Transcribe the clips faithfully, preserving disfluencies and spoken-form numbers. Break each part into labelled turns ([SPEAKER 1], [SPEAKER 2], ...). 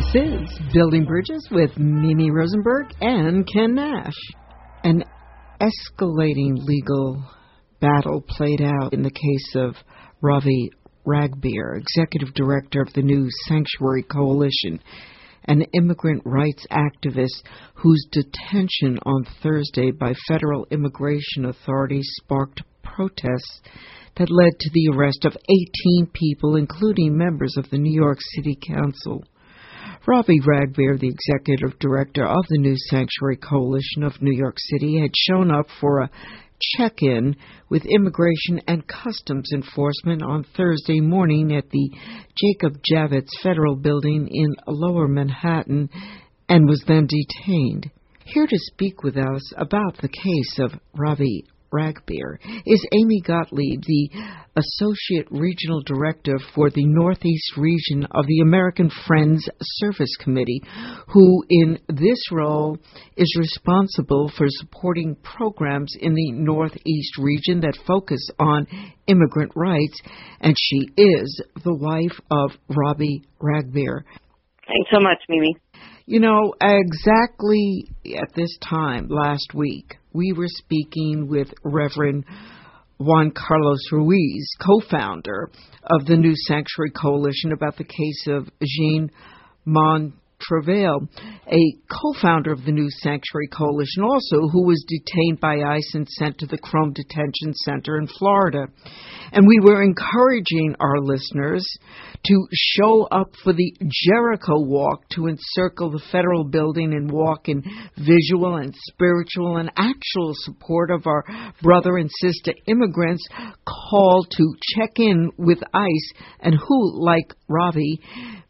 [SPEAKER 1] is Building Bridges with Mimi Rosenberg and Ken Nash. An escalating legal battle played out in the case of Ravi Ragbir, Executive Director of the New Sanctuary Coalition, an immigrant rights activist whose detention on Thursday by federal immigration authorities sparked protests that led to the arrest of eighteen people, including members of the New York City Council. Ravi Ragbir, the executive director of the New Sanctuary Coalition of New York City, had shown up for a check-in with Immigration and Customs Enforcement on Thursday morning at the Jacob Javits Federal Building in Lower Manhattan and was then detained. Here to speak with us about the case of Ravi Ragbir is Amy Gottlieb, the Associate Regional Director for the Northeast region of the American Friends Service Committee, who in this role is responsible for supporting programs in the Northeast region that focus on immigrant rights, and she is the wife of Ravi Ragbir.
[SPEAKER 2] Thanks so much, Mimi.
[SPEAKER 1] You know, exactly at this time last week, we were speaking with Reverend Juan Carlos Ruiz, co-founder of the New Sanctuary Coalition, about the case of Jean Montreville, a co-founder of the New Sanctuary Coalition also, who was detained by ICE and sent to the Chrome Detention Center in Florida. And we were encouraging our listeners to show up for the Jericho Walk, to encircle the federal building and walk in visual and spiritual and actual support of our brother and sister immigrants called to check in with ICE, and who, like Ravi,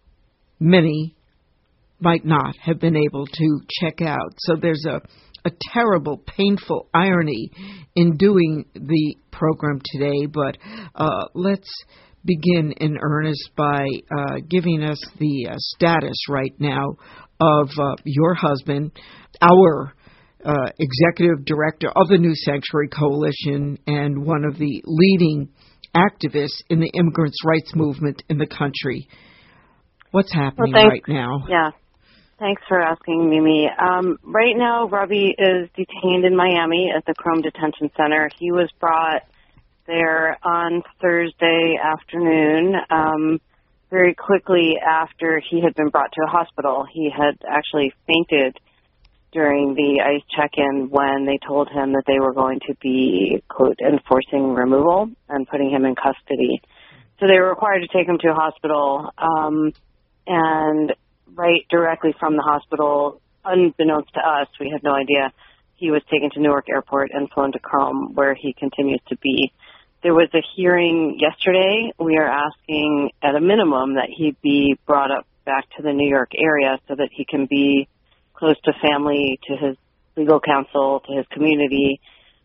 [SPEAKER 1] many might not have been able to check out. So there's a a terrible, painful irony in doing the program today, but uh, let's begin in earnest by uh, giving us the uh, status right now of uh, your husband, our uh, executive director of the New Sanctuary Coalition and one of the leading activists in the immigrants' rights movement in the country. What's happening
[SPEAKER 2] well,
[SPEAKER 1] right now?
[SPEAKER 2] Yeah. Thanks for asking, Mimi. Um, right now, Ravi is detained in Miami at the Chrome Detention Center. He was brought there on Thursday afternoon, um, very quickly after he had been brought to a hospital. He had actually fainted during the ICE check-in when they told him that they were going to be, quote, enforcing removal and putting him in custody. So they were required to take him to a hospital, um, and right directly from the hospital, unbeknownst to us, we had no idea, he was taken to Newark Airport and flown to Chrome, where he continues to be. There was a hearing yesterday. We are asking, at a minimum, that he be brought up back to the New York area so that he can be close to family, to his legal counsel, to his community.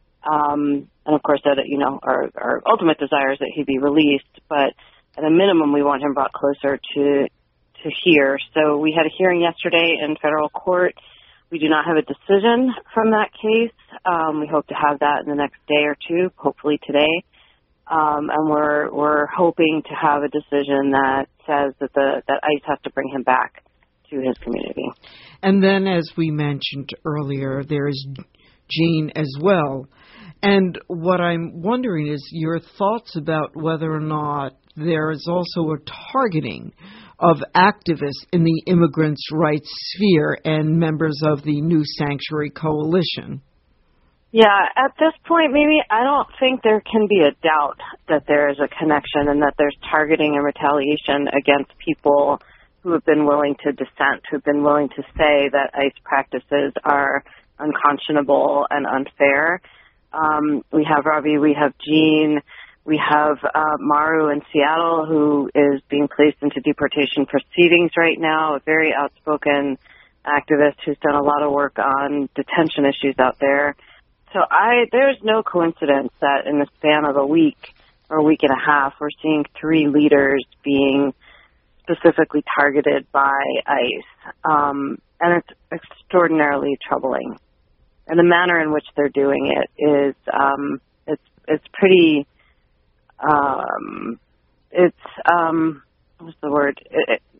[SPEAKER 2] Um, and, of course, that, you know, our, our ultimate desire is that he be released. But at a minimum, we want him brought closer to to here. So we had a hearing yesterday in federal court. We do not have a decision from that case. Um, we hope to have that in the next day or two, hopefully today. Um, and we're we're hoping to have a decision that says that the that ICE has to bring him back to his community.
[SPEAKER 1] And then, as we mentioned earlier, there's Jean as well. And what I'm wondering is your thoughts about whether or not there is also a targeting of activists in the immigrants' rights sphere and members of the New Sanctuary Coalition.
[SPEAKER 2] Yeah, at this point, maybe I don't think there can be a doubt that there is a connection and that there's targeting and retaliation against people who have been willing to dissent, who have been willing to say that ICE practices are unconscionable and unfair. Um, we have Ravi, we have Jean, we have uh, Maru in Seattle, who is being placed into deportation proceedings right now, a very outspoken activist who's done a lot of work on detention issues out there. So I, there's no coincidence that in the span of a week or a week and a half, we're seeing three leaders being specifically targeted by ICE. Um, and it's extraordinarily troubling. And the manner in which they're doing it is, um, it's, it's pretty, um, it's, um, what's the word? It, it,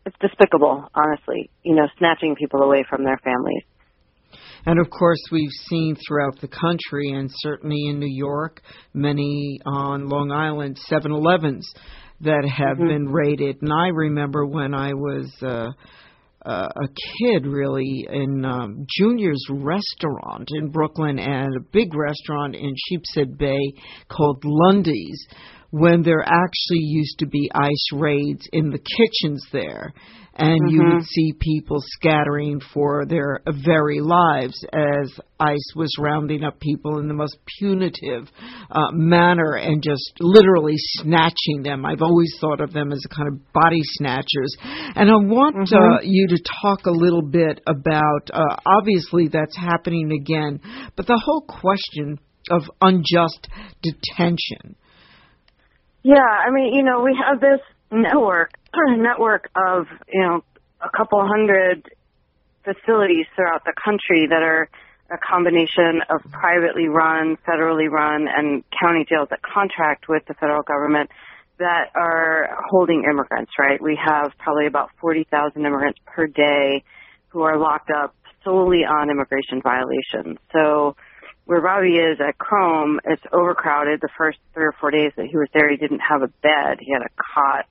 [SPEAKER 2] it's despicable, honestly, you know, snatching people away from their families.
[SPEAKER 1] And, of course, we've seen throughout the country, and certainly in New York, many on Long Island, seven elevens that have mm-hmm. been raided. And I remember when I was uh, uh, a kid, really, in um, Junior's Restaurant in Brooklyn and a big restaurant in Sheepshead Bay called Lundy's, when there actually used to be ICE raids in the kitchens there. And mm-hmm. you would see people scattering for their very lives as ICE was rounding up people in the most punitive uh, manner and just literally snatching them. I've always thought of them as a kind of body snatchers. And I want mm-hmm. uh, you to talk a little bit about, uh, obviously that's happening again, but the whole question of unjust detention.
[SPEAKER 2] Yeah, I mean, you know, we have this network, network of, you know, a couple hundred facilities throughout the country that are a combination of privately run, federally run, and county jails that contract with the federal government that are holding immigrants, right? We have probably about forty thousand immigrants per day who are locked up solely on immigration violations. So where Ravi is at Chrome, it's overcrowded. The first three or four days that he was there, he didn't have a bed. He had a cot.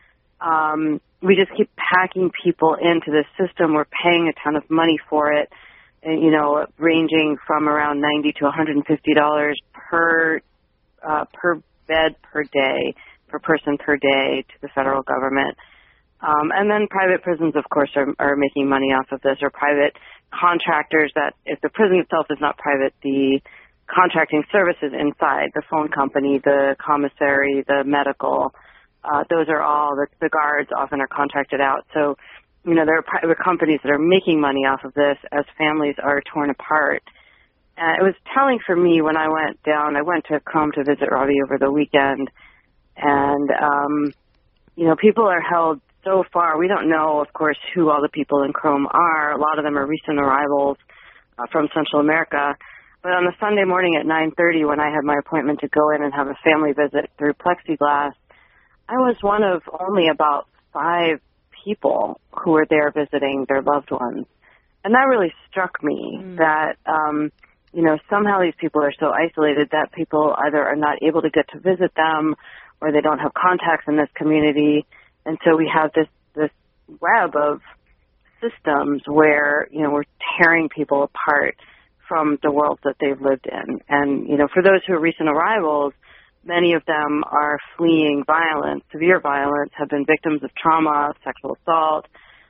[SPEAKER 2] Um, we just keep packing people into this system. We're paying a ton of money for it, and, you know, ranging from around ninety to one hundred fifty dollars per uh, per bed per day, per person per day to the federal government. Um, and then private prisons, of course, are, are making money off of this, or private contractors that, if the prison itself is not private, the contracting services inside, the phone company, the commissary, the medical, uh, those are all, the, the guards often are contracted out. So, you know, there are private companies that are making money off of this as families are torn apart. And it was telling for me when I went down, I went to Chrome to visit Ravi over the weekend, and, um, you know, people are held so far. We don't know, of course, who all the people in Chrome are. A lot of them are recent arrivals uh, from Central America. But on the Sunday morning at nine thirty, when I had my appointment to go in and have a family visit through plexiglass, I was one of only about five people who were there visiting their loved ones. And that really struck me, mm. that, um, you know, somehow these people are so isolated that people either are not able to get to visit them or they don't have contacts in this community. And so we have this, this web of systems where, you know, we're tearing people apart from the world that they've lived in. And, you know, for those who are recent arrivals, many of them are fleeing violence, severe violence, have been victims of trauma, sexual assault,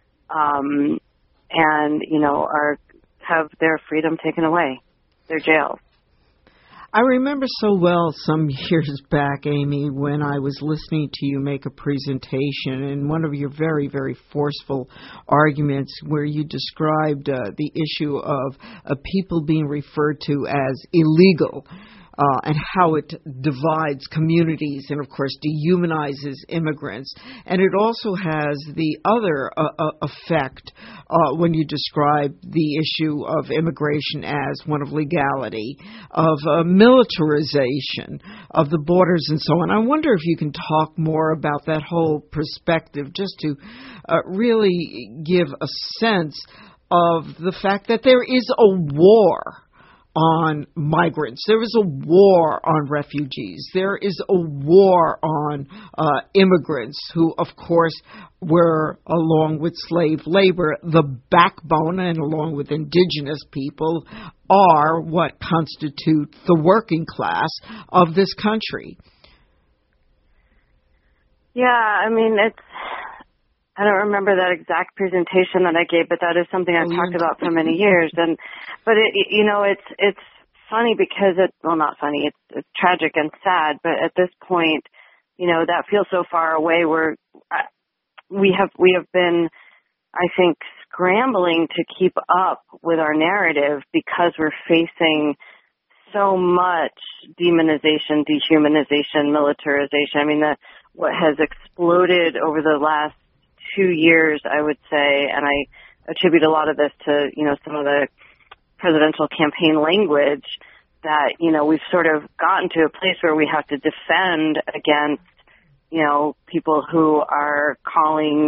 [SPEAKER 2] um, and, you know, are have their freedom taken away, their jails.
[SPEAKER 1] I remember so well some years back, Amy, when I was listening to you make a presentation, and one of your very, very forceful arguments where you described uh, the issue of uh, people being referred to as illegal. Uh, and how it divides communities and, of course, dehumanizes immigrants. And it also has the other uh, uh, effect uh, when you describe the issue of immigration as one of legality, of uh, militarization of the borders and so on. I wonder if you can talk more about that whole perspective, just to uh, really give a sense of the fact that there is a war on migrants. There is a war on refugees. There is a war on uh, immigrants who, of course, were, along with slave labor, the backbone, and along with indigenous people, are what constitute the working class of this country.
[SPEAKER 2] Yeah, I mean, it's... I don't remember that exact presentation that I gave, but that is something I've oh, talked about for many years. And, but it, you know, it's, it's funny because it, well, not funny, it's, it's tragic and sad, but at this point, you know, that feels so far away where we have, we have been, I think, scrambling to keep up with our narrative because we're facing so much demonization, dehumanization, militarization. I mean, the, what has exploded over the last two years, I would say, and I attribute a lot of this to, you know, some of the presidential campaign language that, you know, we've sort of gotten to a place where we have to defend against, you know, people who are calling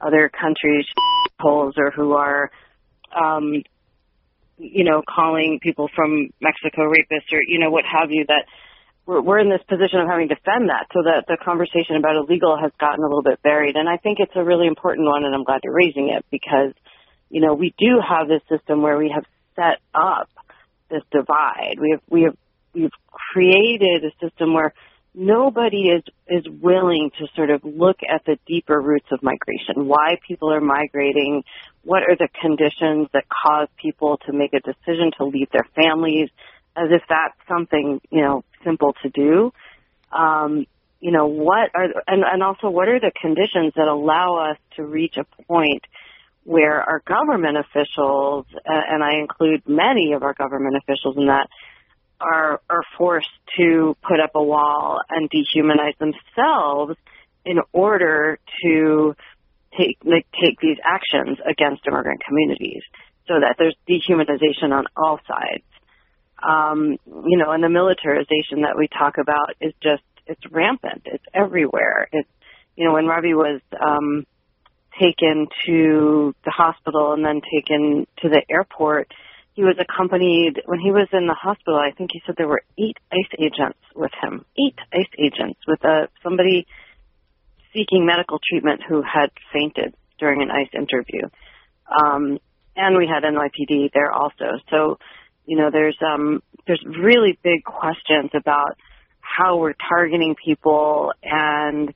[SPEAKER 2] other countries' holes or who are, um, you know, calling people from Mexico rapists or, you know, what have you, that we're, we're in this position of having to defend that, so that the conversation about illegal has gotten a little bit buried. And I think it's a really important one, and I'm glad you're raising it, because, you know, we do have this system where we have set up this divide. We have, we have, we've created a system where nobody is, is willing to sort of look at the deeper roots of migration, why people are migrating, what are the conditions that cause people to make a decision to leave their families, as if that's something, you know, simple to do. Um, you know, what are, and, and also what are the conditions that allow us to reach a point where our government officials, and I include many of our government officials in that, are are forced to put up a wall and dehumanize themselves in order to take like, take these actions against immigrant communities, so that there's dehumanization on all sides. Um, you know, and the militarization that we talk about is just, it's rampant. It's everywhere. It's, you know, when Ravi was um, taken to the hospital and then taken to the airport, he was accompanied, when he was in the hospital, I think he said there were eight ICE agents with him. Eight ICE agents with a, somebody seeking medical treatment who had fainted during an ICE interview. Um, and we had N Y P D there also. So, you know, there's um, there's really big questions about how we're targeting people and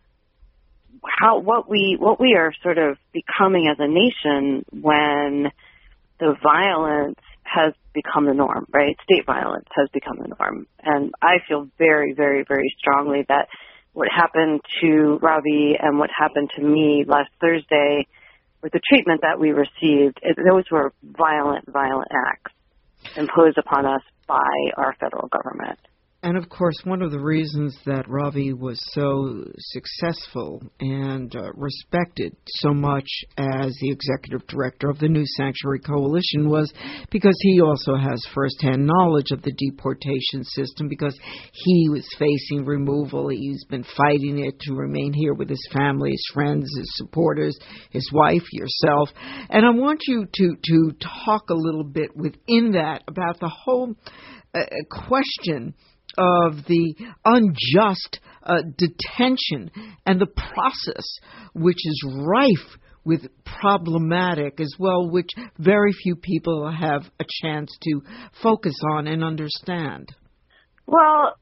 [SPEAKER 2] how what we what we are sort of becoming as a nation when the violence has become the norm, right? State violence has become the norm. And I feel very, very, very strongly that what happened to Ravi and what happened to me last Thursday with the treatment that we received, it, those were violent, violent acts imposed upon us by our federal government.
[SPEAKER 1] And, of course, one of the reasons that Ravi was so successful and uh, respected so much as the executive director of the New Sanctuary Coalition was because he also has firsthand knowledge of the deportation system, because he was facing removal. He's been fighting it to remain here with his family, his friends, his supporters, his wife, yourself. And I want you to, to talk a little bit within that about the whole uh, question of the unjust uh, detention and the process, which is rife with problematic as well, which very few people have a chance to focus on and understand.
[SPEAKER 2] Well,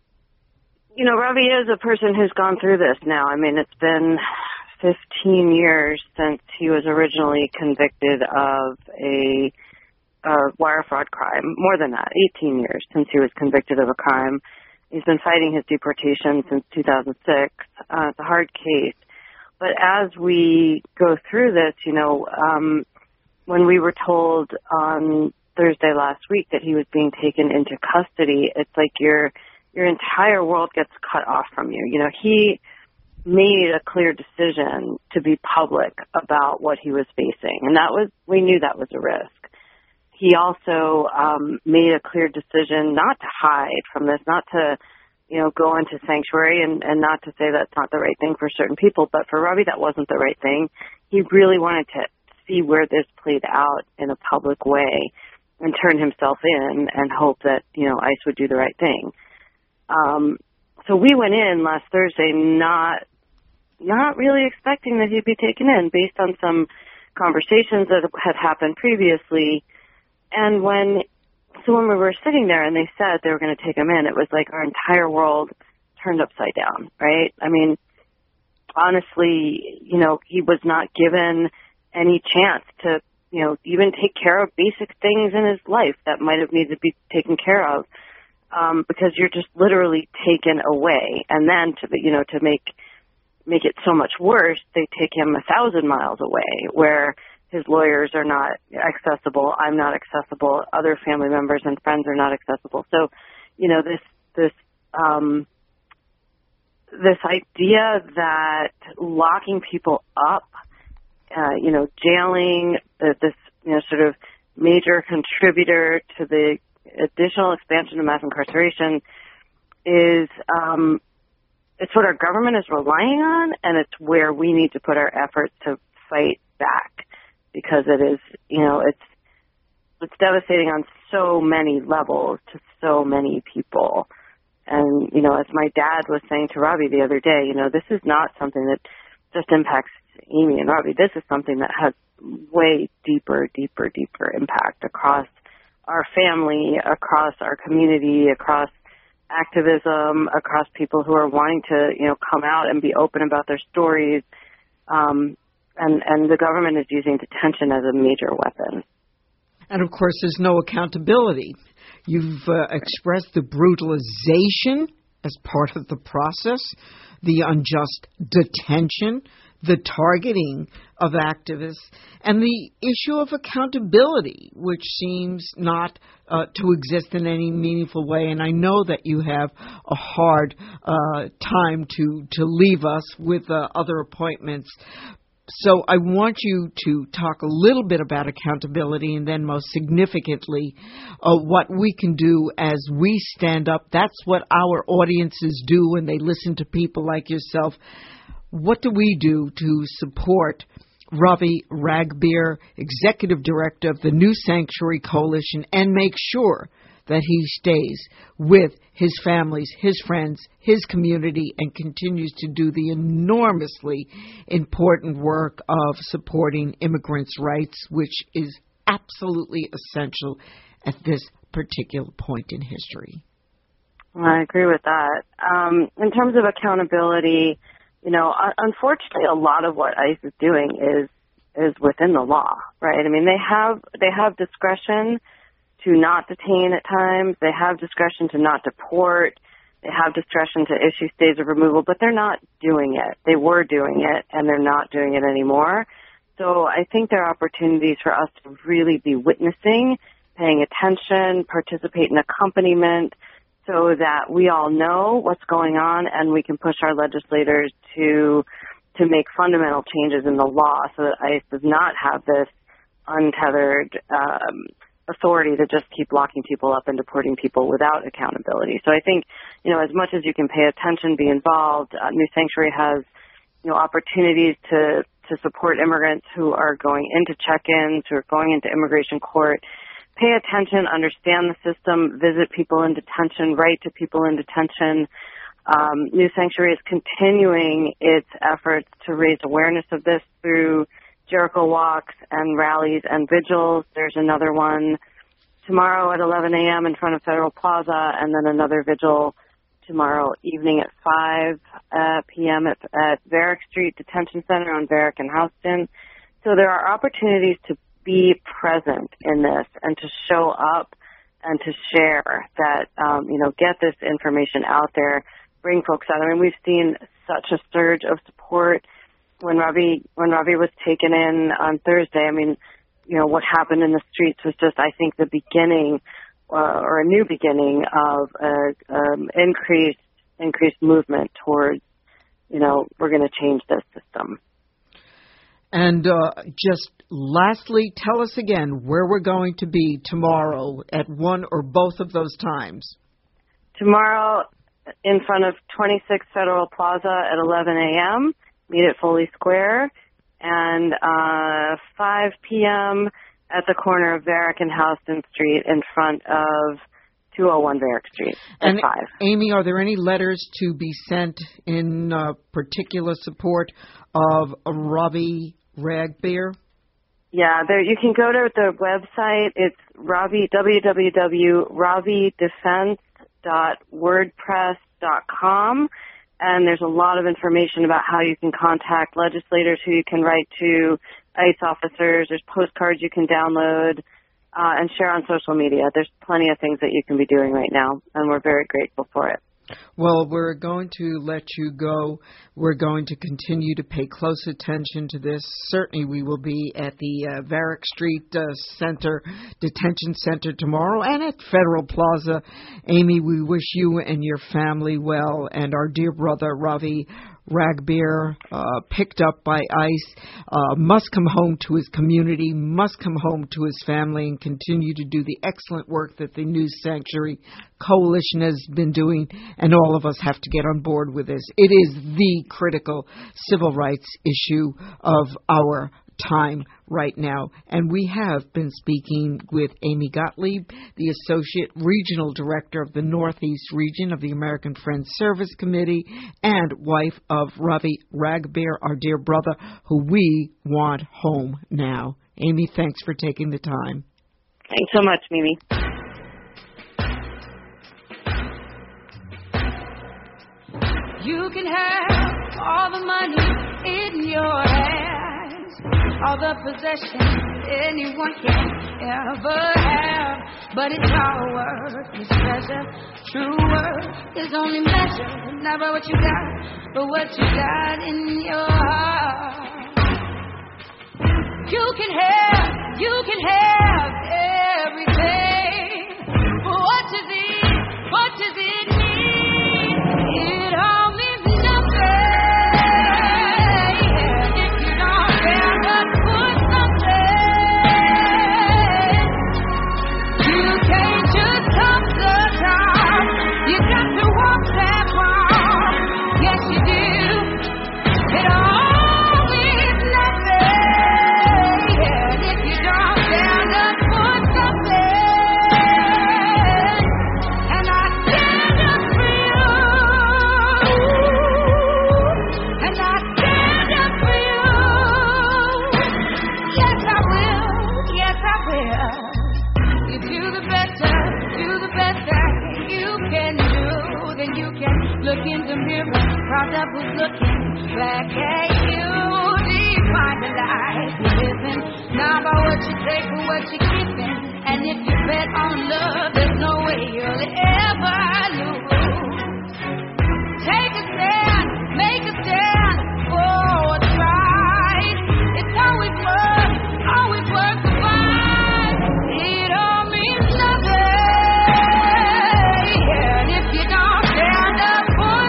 [SPEAKER 2] you know, Ravi is a person who's gone through this now. I mean, it's been fifteen years since he was originally convicted of a, a wire fraud crime. More than that, eighteen years since he was convicted of a crime. He's been fighting his deportation since two thousand six. Uh, it's a hard case. But as we go through this, you know, um, when we were told on Thursday last week that he was being taken into custody, it's like your your entire world gets cut off from you. You know, he made a clear decision to be public about what he was facing, and that was, we knew that was a risk. He also um, made a clear decision not to hide from this, not to, you know, go into sanctuary and, and not to say that's not the right thing for certain people. But for Ravi, that wasn't the right thing. He really wanted to see where this played out in a public way and turn himself in and hope that, you know, ICE would do the right thing. Um, so we went in last Thursday not not really expecting that he'd be taken in based on some conversations that had happened previously. And when, so when we were sitting there and they said they were going to take him in, it was like our entire world turned upside down, right? I mean, honestly, you know, he was not given any chance to, you know, even take care of basic things in his life that might have needed to be taken care of, um, because you're just literally taken away. And then to, you know, to make, make it so much worse, they take him a thousand miles away where his lawyers are not accessible. I'm not accessible. Other family members and friends are not accessible. So, you know, this this um, this idea that locking people up, uh, you know, jailing uh, this, you know, sort of major contributor to the additional expansion of mass incarceration is um, it's what our government is relying on, and it's where we need to put our efforts to fight back, because it is, you know, it's it's devastating on so many levels to so many people. And, you know, as my dad was saying to Ravi the other day, you know, this is not something that just impacts Amy and Ravi. This is something that has way deeper, deeper, deeper impact across our family, across our community, across activism, across people who are wanting to, you know, come out and be open about their stories. Um, and, and the government is using detention as a major weapon.
[SPEAKER 1] And, of course, there's no accountability. You've uh, expressed the brutalization as part of the process, the unjust detention, the targeting of activists, and the issue of accountability, which seems not uh, to exist in any meaningful way. And I know that you have a hard uh, time to, to leave us with uh, other appointments. So I want you to talk a little bit about accountability, and then most significantly, uh, what we can do as we stand up. That's what our audiences do when they listen to people like yourself. What do we do to support Ravi Ragbir, Executive Director of the New Sanctuary Coalition, and make sure that he stays with his families, his friends, his community, and continues to do the enormously important work of supporting immigrants' rights, which is absolutely essential at this particular point in history?
[SPEAKER 2] I agree with that. Um, in terms of accountability, you know, unfortunately, a lot of what ICE is doing is is within the law, right? I mean, they have they have discretion to not detain at times. They have discretion to not deport. They have discretion to issue stays of removal, but they're not doing it. They were doing it, and they're not doing it anymore. So I think there are opportunities for us to really be witnessing, paying attention, participate in accompaniment, so that we all know what's going on and we can push our legislators to to make fundamental changes in the law so that ICE does not have this untethered um, authority to just keep locking people up and deporting people without accountability. So I think, you know, as much as you can pay attention, be involved, uh, New Sanctuary has, you know, opportunities to, to support immigrants who are going into check-ins, who are going into immigration court. Pay attention, understand the system, visit people in detention, write to people in detention. Um, New Sanctuary is continuing its efforts to raise awareness of this through Jericho walks and rallies and vigils. There's another one tomorrow at eleven a.m. in front of Federal Plaza, and then another vigil tomorrow evening at five p.m. at, at Varick Street Detention Center on Varick and Houston. So there are opportunities to be present in this and to show up and to share that, um, you know, get this information out there, bring folks out. I mean, we've seen such a surge of support when Ravi, when Ravi was taken in on Thursday. I mean, you know, what happened in the streets was just, I think, the beginning uh, or a new beginning of a um, increased, increased movement towards, you know, we're going to change this system.
[SPEAKER 1] And uh, just lastly, tell us again where we're going to be tomorrow at one or both of those times. Tomorrow in front of twenty-six Federal Plaza at eleven a.m., meet at Foley Square, and uh, five p.m. at the corner of Varick and Houston Street in front of two oh one Varick Street at
[SPEAKER 2] and five.
[SPEAKER 1] Amy, are there any letters to be sent in uh, particular support of Ravi Ragbir?
[SPEAKER 2] Yeah, there. You can go to the website. It's Ravi, w w w dot ravi defense dot wordpress dot com, and there's a lot of information about how you can contact legislators, who you can write to, ICE officers. There's postcards you can download uh, and share on social media. There's plenty of things that you can be doing right now, and we're very grateful for it. Well, we're going to let you go. We're going to continue to pay close attention to this. Certainly we will be at the uh, Varick Street uh, Center, Detention Center tomorrow, and at Federal Plaza. Amy, we wish you and your family well, and our dear brother Ravi Ragbir, uh, picked up by ICE, uh, must come home to his community, must come home to his family, and continue to do the excellent work that the New Sanctuary Coalition has been doing, and all of us have to get on board with this. It is the critical civil rights issue of our
[SPEAKER 1] time right now. And we have been speaking with Amy Gottlieb, the Associate Regional Director of the Northeast Region of the American Friends Service Committee and wife of Ravi Ragbir, our dear brother, who we want home now. Amy, thanks for taking the time.
[SPEAKER 2] Thanks so much, Mimi.
[SPEAKER 3] You can have all the money in your hands, all the possessions anyone can ever have, but it's all worth its treasure. True worth is only measured not by what you got, but what you got in your heart. You can have, you can have everything, but what does it, what does it mean? It all means nothing if you don't stand up for something. You can't just come to the top, you got to walk that walk. Yes, you do. It all means nothing if you don't stand up for something. And I stand up for you. And I stand up for you. Yes, I will. Yes, I will. You do the better, do the best that you can do. Then you can look in the mirror, proud of who's looking back at you. Define the life you're living, not by what you take or what you're keeping. And if you bet on love, there's no way you'll ever lose. Take a stand, make a stand for what's right. It's always worth, always worth the fight. It all means nothing, and if you don't stand up for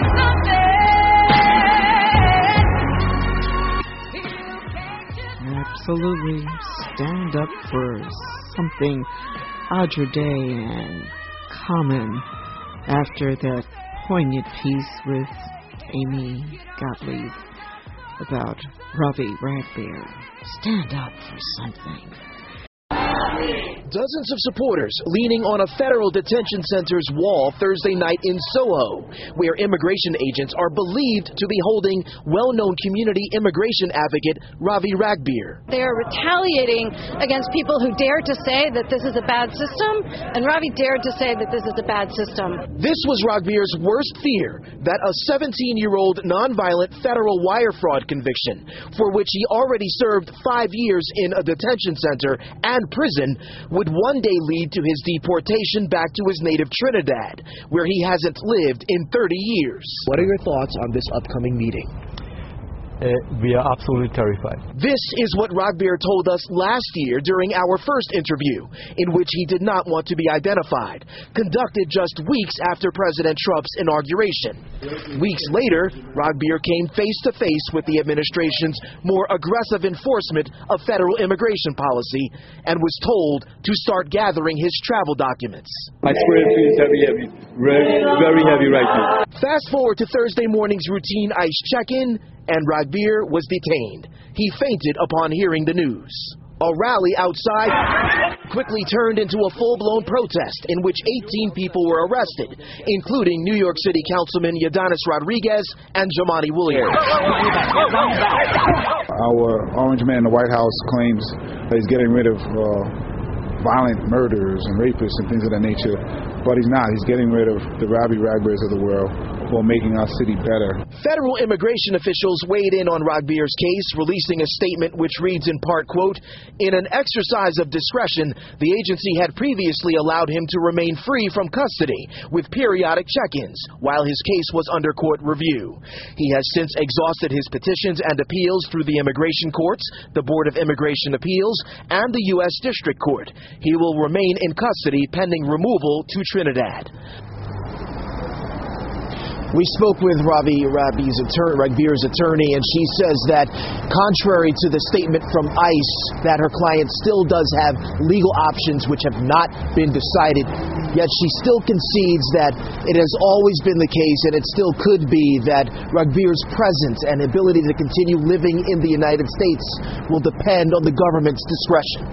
[SPEAKER 3] something, you can't just.
[SPEAKER 1] Absolutely. Stand up for something. Audra Day and Common after that poignant piece with Amy Gottlieb about Ravi Ragbir. Stand up for something.
[SPEAKER 4] Dozens of supporters leaning on a federal detention center's wall Thursday night in Soho, where immigration agents are believed to be holding well-known community immigration advocate Ravi Ragbir.
[SPEAKER 5] They are retaliating against people who dare to say that this is a bad system, and Ravi dared to say that this is a bad system.
[SPEAKER 4] This was Ragbir's worst fear, that a seventeen-year-old nonviolent federal wire fraud conviction, for which he already served five years in a detention center and prison, would one day lead to his deportation back to his native Trinidad, where he hasn't lived in thirty years. What are your thoughts on this upcoming meeting?
[SPEAKER 6] Uh, we are absolutely terrified.
[SPEAKER 4] This is what Ragbir told us last year during our first interview, in which he did not want to be identified, conducted just weeks after President Trump's inauguration. Weeks later, Ragbir came face-to-face with the administration's more aggressive enforcement of federal immigration policy and was told to start gathering his travel documents.
[SPEAKER 6] My spirit feels heavy, heavy, very, very heavy right now.
[SPEAKER 4] Fast forward to Thursday morning's routine ICE check-in, and Ragbir was detained. He fainted upon hearing the news. A rally outside quickly turned into a full-blown protest in which eighteen people were arrested, including New York City Councilman Ydanis Rodriguez and Jumaane Williams.
[SPEAKER 7] Our orange man in the White House claims that he's getting rid of uh, violent murderers and rapists and things of that nature, but he's not. He's getting rid of the Ravi Ragbirs of the world who are making our city better.
[SPEAKER 4] Federal immigration officials weighed in on Ragbir's case, releasing a statement which reads in part, quote, "In an exercise of discretion, the agency had previously allowed him to remain free from custody with periodic check-ins while his case was under court review. He has since exhausted his petitions and appeals through the immigration courts, the Board of Immigration Appeals, and the U S District Court. He will remain in custody pending removal to Trinidad." We spoke with Ravi Rabi's attorney, Ragbir's attorney, and she says that contrary to the statement from ICE that her client still does have legal options which have not been decided, yet she still concedes that it has always been the case, and it still could be, that Ragbir's presence and ability to continue living in the United States will depend on the government's discretion.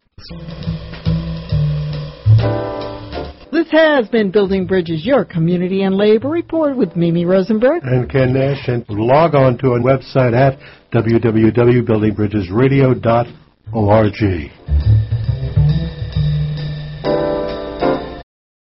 [SPEAKER 1] This has been Building Bridges, your community and labor report with Mimi Rosenberg
[SPEAKER 8] and Ken Nash. And log on to our website at w w w dot building bridges radio dot org.